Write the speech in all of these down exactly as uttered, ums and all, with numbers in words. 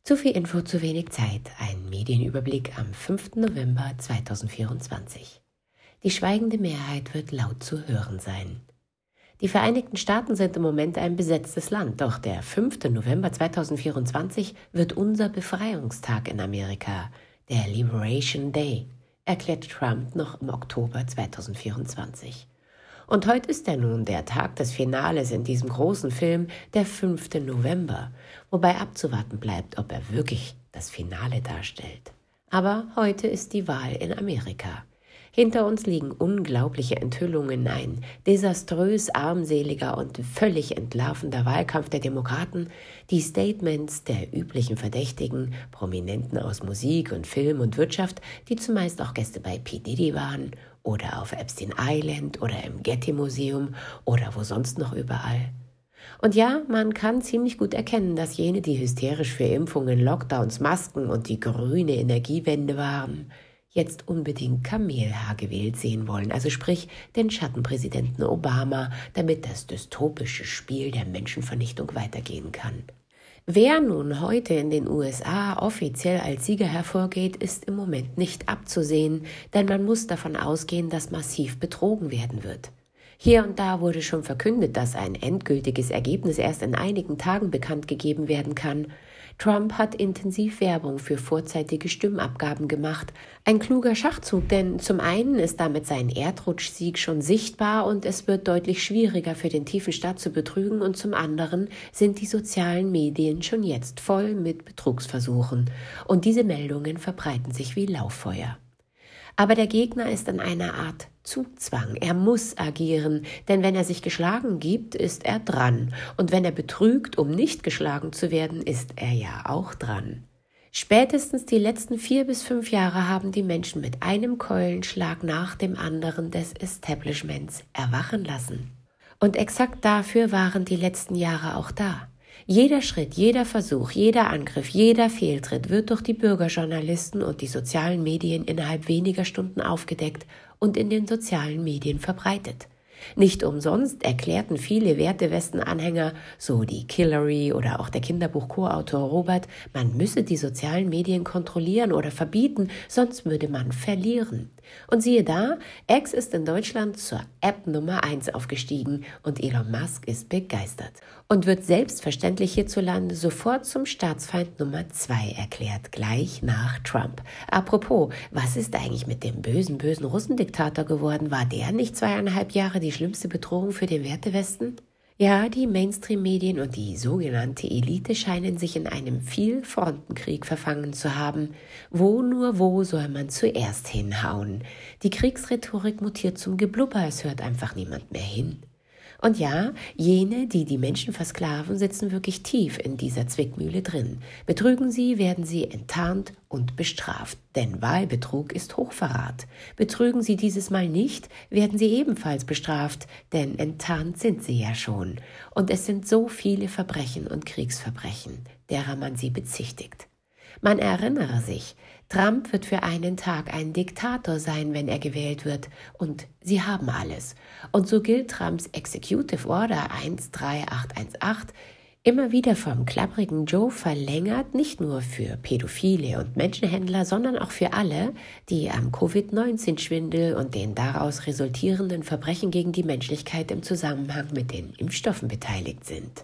Zu viel Info, zu wenig Zeit. Ein Medienüberblick am fünften November zweitausendvierundzwanzig. Die schweigende Mehrheit wird laut zu hören sein. Die Vereinigten Staaten sind im Moment ein besetztes Land, doch der fünfte November zweitausendvierundzwanzig wird unser Befreiungstag in Amerika, der Liberation Day, erklärte Trump noch im Oktober zweitausendvierundzwanzig. Und heute ist ja nun der Tag des Finales in diesem großen Film, der fünfte November, wobei abzuwarten bleibt, ob er wirklich das Finale darstellt. Aber heute ist die Wahl in Amerika. Hinter uns liegen unglaubliche Enthüllungen, ein desaströs armseliger und völlig entlarvender Wahlkampf der Demokraten, die Statements der üblichen Verdächtigen, Prominenten aus Musik und Film und Wirtschaft, die zumeist auch Gäste bei P. Diddy waren oder auf Epstein Island oder im Getty-Museum oder wo sonst noch überall. Und ja, man kann ziemlich gut erkennen, dass jene, die hysterisch für Impfungen, Lockdowns, Masken und die grüne Energiewende waren, jetzt unbedingt Kamelhaar gewählt sehen wollen, also sprich den Schattenpräsidenten Obama, damit das dystopische Spiel der Menschenvernichtung weitergehen kann. Wer nun heute in den U S A offiziell als Sieger hervorgeht, ist im Moment nicht abzusehen, denn man muss davon ausgehen, dass massiv betrogen werden wird. Hier und da wurde schon verkündet, dass ein endgültiges Ergebnis erst in einigen Tagen bekannt gegeben werden kann. Trump hat intensiv Werbung für vorzeitige Stimmabgaben gemacht. Ein kluger Schachzug, denn zum einen ist damit sein Erdrutschsieg schon sichtbar und es wird deutlich schwieriger für den tiefen Staat zu betrügen, und zum anderen sind die sozialen Medien schon jetzt voll mit Betrugsversuchen und diese Meldungen verbreiten sich wie Lauffeuer. Aber der Gegner ist in einer Art Zugzwang. Er muss agieren, denn wenn er sich geschlagen gibt, ist er dran. Und wenn er betrügt, um nicht geschlagen zu werden, ist er ja auch dran. Spätestens die letzten vier bis fünf Jahre haben die Menschen mit einem Keulenschlag nach dem anderen des Establishments erwachen lassen. Und exakt dafür waren die letzten Jahre auch da. Jeder Schritt, jeder Versuch, jeder Angriff, jeder Fehltritt wird durch die Bürgerjournalisten und die sozialen Medien innerhalb weniger Stunden aufgedeckt und in den sozialen Medien verbreitet. Nicht umsonst erklärten viele Wertewesten-Anhänger, so die Hillary oder auch der Kinderbuch-Co-Autor Robert, man müsse die sozialen Medien kontrollieren oder verbieten, sonst würde man verlieren. Und siehe da, X ist in Deutschland zur App Nummer eins aufgestiegen und Elon Musk ist begeistert und wird selbstverständlich hierzulande sofort zum Staatsfeind Nummer zwei erklärt, gleich nach Trump. Apropos, was ist eigentlich mit dem bösen, bösen Russendiktator geworden? War der nicht zweieinhalb Jahre die schlimmste Bedrohung für den Wertewesten? Ja, die Mainstream-Medien und die sogenannte Elite scheinen sich in einem Vielfrontenkrieg verfangen zu haben. Wo nur wo soll man zuerst hinhauen? Die Kriegsrhetorik mutiert zum Geblubber, es hört einfach niemand mehr hin. Und ja, jene, die die Menschen versklaven, sitzen wirklich tief in dieser Zwickmühle drin. Betrügen sie, werden sie enttarnt und bestraft, denn Wahlbetrug ist Hochverrat. Betrügen sie dieses Mal nicht, werden sie ebenfalls bestraft, denn enttarnt sind sie ja schon. Und es sind so viele Verbrechen und Kriegsverbrechen, derer man sie bezichtigt. Man erinnere sich, Trump wird für einen Tag ein Diktator sein, wenn er gewählt wird. Und sie haben alles. Und so gilt Trumps Executive Order eins drei acht eins acht immer wieder vom klapprigen Joe verlängert, nicht nur für Pädophile und Menschenhändler, sondern auch für alle, die am Covid neunzehn Schwindel und den daraus resultierenden Verbrechen gegen die Menschlichkeit im Zusammenhang mit den Impfstoffen beteiligt sind.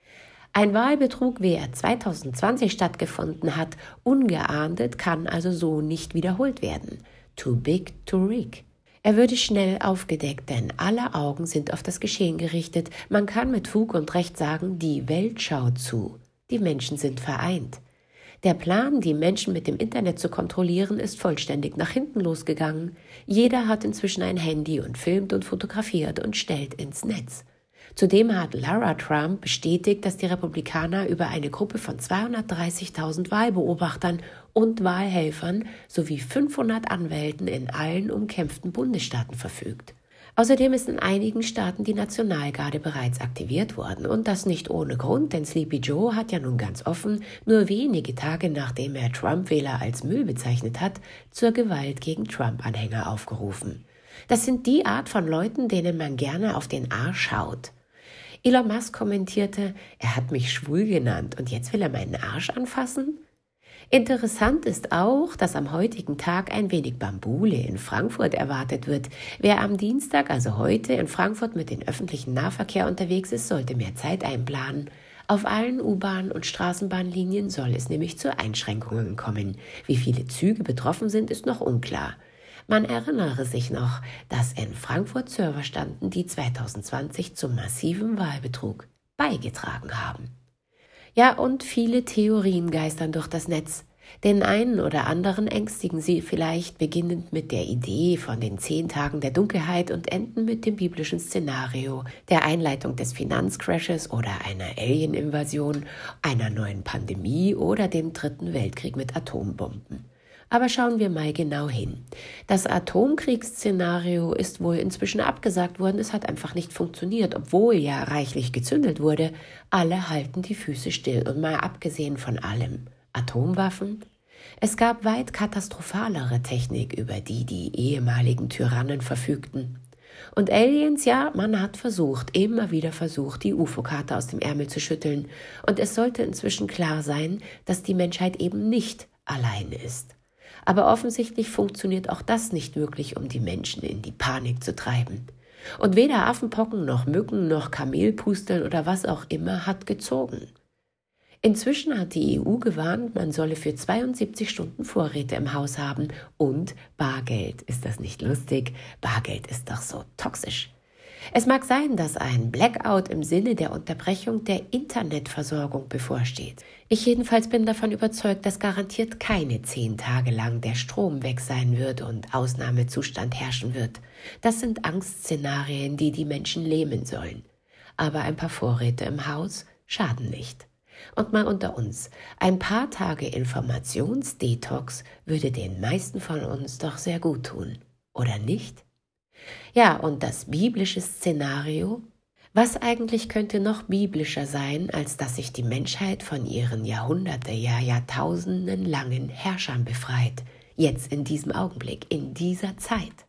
Ein Wahlbetrug, wie er zweitausendzwanzig stattgefunden hat, ungeahndet, kann also so nicht wiederholt werden. Too big to rig. Er würde schnell aufgedeckt, denn alle Augen sind auf das Geschehen gerichtet. Man kann mit Fug und Recht sagen, die Welt schaut zu. Die Menschen sind vereint. Der Plan, die Menschen mit dem Internet zu kontrollieren, ist vollständig nach hinten losgegangen. Jeder hat inzwischen ein Handy und filmt und fotografiert und stellt ins Netz. Zudem hat Lara Trump bestätigt, dass die Republikaner über eine Gruppe von zweihundertdreißigtausend Wahlbeobachtern und Wahlhelfern sowie fünfhundert Anwälten in allen umkämpften Bundesstaaten verfügt. Außerdem ist in einigen Staaten die Nationalgarde bereits aktiviert worden und das nicht ohne Grund, denn Sleepy Joe hat ja nun ganz offen, nur wenige Tage nachdem er Trump-Wähler als Müll bezeichnet hat, zur Gewalt gegen Trump-Anhänger aufgerufen. Das sind die Art von Leuten, denen man gerne auf den Arsch haut. Elon Musk kommentierte, er hat mich schwul genannt und jetzt will er meinen Arsch anfassen? Interessant ist auch, dass am heutigen Tag ein wenig Bambule in Frankfurt erwartet wird. Wer am Dienstag, also heute, in Frankfurt mit dem öffentlichen Nahverkehr unterwegs ist, sollte mehr Zeit einplanen. Auf allen U-Bahn- und Straßenbahnlinien soll es nämlich zu Einschränkungen kommen. Wie viele Züge betroffen sind, ist noch unklar. Man erinnere sich noch, dass in Frankfurt Server standen, die zwanzig zwanzig zum massiven Wahlbetrug beigetragen haben. Ja, und viele Theorien geistern durch das Netz. Den einen oder anderen ängstigen sie vielleicht, beginnend mit der Idee von den zehn Tagen der Dunkelheit und enden mit dem biblischen Szenario, der Einleitung des Finanzcrashes oder einer Alien-Invasion, einer neuen Pandemie oder dem dritten Weltkrieg mit Atombomben. Aber schauen wir mal genau hin. Das Atomkriegsszenario ist wohl inzwischen abgesagt worden. Es hat einfach nicht funktioniert, obwohl ja reichlich gezündelt wurde. Alle halten die Füße still und mal abgesehen von allem. Atomwaffen? Es gab weit katastrophalere Technik, über die die ehemaligen Tyrannen verfügten. Und Aliens, ja, man hat versucht, immer wieder versucht, die U F O-Karte aus dem Ärmel zu schütteln. Und es sollte inzwischen klar sein, dass die Menschheit eben nicht allein ist. Aber offensichtlich funktioniert auch das nicht wirklich, um die Menschen in die Panik zu treiben. Und weder Affenpocken noch Mücken noch Kamelpusteln oder was auch immer hat gezogen. Inzwischen hat die E U gewarnt, man solle für zweiundsiebzig Stunden Vorräte im Haus haben und Bargeld. Ist das nicht lustig? Bargeld ist doch so toxisch. Es mag sein, dass ein Blackout im Sinne der Unterbrechung der Internetversorgung bevorsteht. Ich jedenfalls bin davon überzeugt, dass garantiert keine zehn Tage lang der Strom weg sein wird und Ausnahmezustand herrschen wird. Das sind Angstszenarien, die die Menschen lähmen sollen. Aber ein paar Vorräte im Haus schaden nicht. Und mal unter uns, ein paar Tage Informationsdetox würde den meisten von uns doch sehr gut tun, oder nicht? Ja, und das biblische Szenario? Was eigentlich könnte noch biblischer sein, als dass sich die Menschheit von ihren Jahrhunderte, ja Jahrtausenden langen Herrschern befreit, jetzt in diesem Augenblick, in dieser Zeit?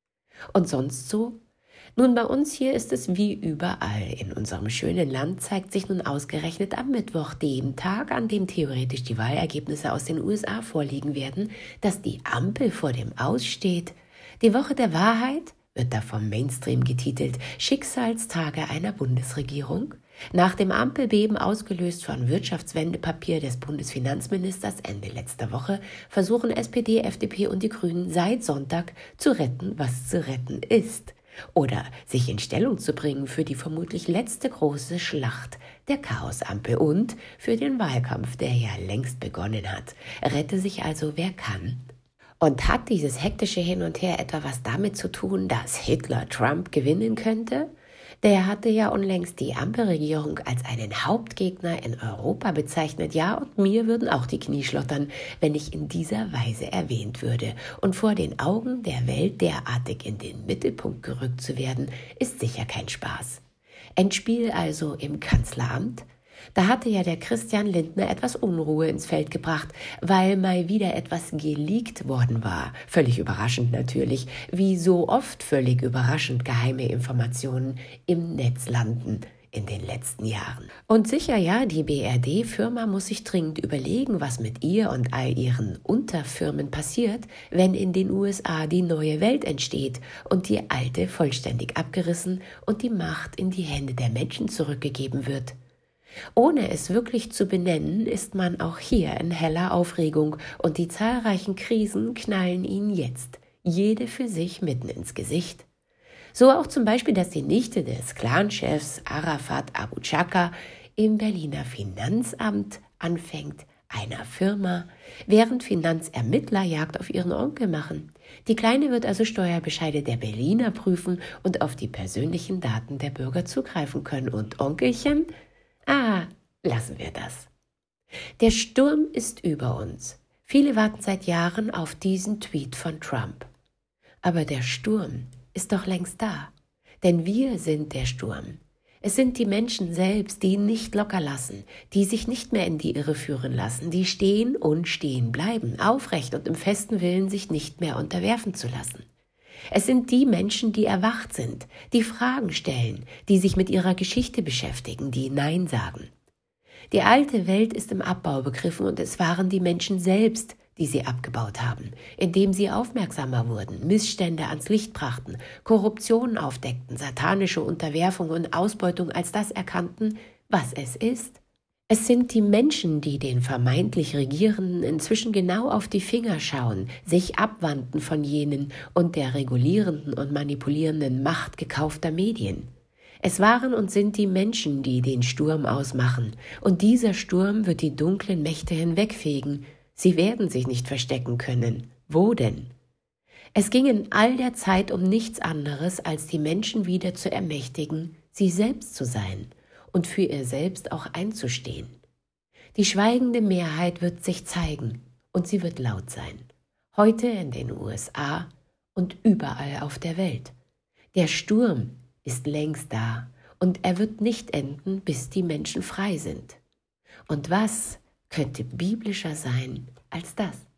Und sonst so? Nun, bei uns hier ist es wie überall. In unserem schönen Land zeigt sich nun ausgerechnet am Mittwoch, dem Tag, an dem theoretisch die Wahlergebnisse aus den U S A vorliegen werden, dass die Ampel vor dem Aus steht. Die Woche der Wahrheit wird da vom Mainstream getitelt, Schicksalstage einer Bundesregierung. Nach dem Ampelbeben, ausgelöst von Wirtschaftswendepapier des Bundesfinanzministers Ende letzter Woche, versuchen S P D, F D P und die Grünen seit Sonntag zu retten, was zu retten ist. Oder sich in Stellung zu bringen für die vermutlich letzte große Schlacht der Chaosampel und für den Wahlkampf, der ja längst begonnen hat. Rette sich also, wer kann. Und hat dieses hektische Hin und Her etwa was damit zu tun, dass Hitler Trump gewinnen könnte? Der hatte ja unlängst die Ampelregierung als einen Hauptgegner in Europa bezeichnet. Ja, und mir würden auch die Knie schlottern, wenn ich in dieser Weise erwähnt würde. Und vor den Augen der Welt derartig in den Mittelpunkt gerückt zu werden, ist sicher kein Spaß. Endspiel also im Kanzleramt? Da hatte ja der Christian Lindner etwas Unruhe ins Feld gebracht, weil mal wieder etwas geleakt worden war. Völlig überraschend natürlich, wie so oft völlig überraschend geheime Informationen im Netz landen in den letzten Jahren. Und sicher ja, die B R D-Firma muss sich dringend überlegen, was mit ihr und all ihren Unterfirmen passiert, wenn in den U S A die neue Welt entsteht und die alte vollständig abgerissen und die Macht in die Hände der Menschen zurückgegeben wird. Ohne es wirklich zu benennen, ist man auch hier in heller Aufregung und die zahlreichen Krisen knallen ihnen jetzt, jede für sich mitten ins Gesicht. So auch zum Beispiel, dass die Nichte des Clanchefs Arafat Abu Chaka im Berliner Finanzamt anfängt, einer Firma, während Finanzermittler Jagd auf ihren Onkel machen. Die Kleine wird also Steuerbescheide der Berliner prüfen und auf die persönlichen Daten der Bürger zugreifen können. Und Onkelchen? Ah, lassen wir das. Der Sturm ist über uns. Viele warten seit Jahren auf diesen Tweet von Trump. Aber der Sturm ist doch längst da. Denn wir sind der Sturm. Es sind die Menschen selbst, die ihn nicht locker lassen, die sich nicht mehr in die Irre führen lassen, die stehen und stehen bleiben, aufrecht und im festen Willen, sich nicht mehr unterwerfen zu lassen. Es sind die Menschen, die erwacht sind, die Fragen stellen, die sich mit ihrer Geschichte beschäftigen, die Nein sagen. Die alte Welt ist im Abbau begriffen und es waren die Menschen selbst, die sie abgebaut haben, indem sie aufmerksamer wurden, Missstände ans Licht brachten, Korruption aufdeckten, satanische Unterwerfung und Ausbeutung als das erkannten, was es ist. Es sind die Menschen, die den vermeintlich Regierenden inzwischen genau auf die Finger schauen, sich abwandten von jenen und der regulierenden und manipulierenden Macht gekaufter Medien. Es waren und sind die Menschen, die den Sturm ausmachen, und dieser Sturm wird die dunklen Mächte hinwegfegen. Sie werden sich nicht verstecken können. Wo denn? Es ging in all der Zeit um nichts anderes, als die Menschen wieder zu ermächtigen, sie selbst zu sein und für ihr Selbst auch einzustehen. Die schweigende Mehrheit wird sich zeigen und sie wird laut sein. Heute in den U S A und überall auf der Welt. Der Sturm ist längst da und er wird nicht enden, bis die Menschen frei sind. Und was könnte biblischer sein als das?